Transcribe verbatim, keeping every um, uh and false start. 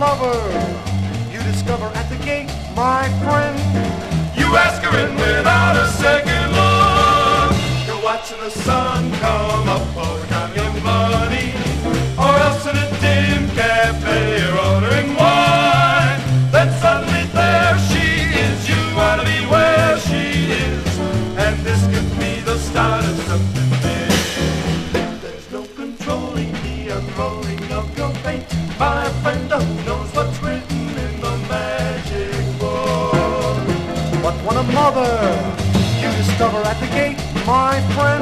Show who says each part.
Speaker 1: lover you discover at the gate, my friend.
Speaker 2: You ask her in without a second look. You're watching the sun come up or counting your money, or else in a dim cafe you're ordering wine. Then suddenly there she is. You wanna be where she is, and this could be the start of something big. There's no controlling the unrolling of your fate, my friend. Who knows what's written in the magic book?
Speaker 1: But when a mother you discover at the gate, my friend,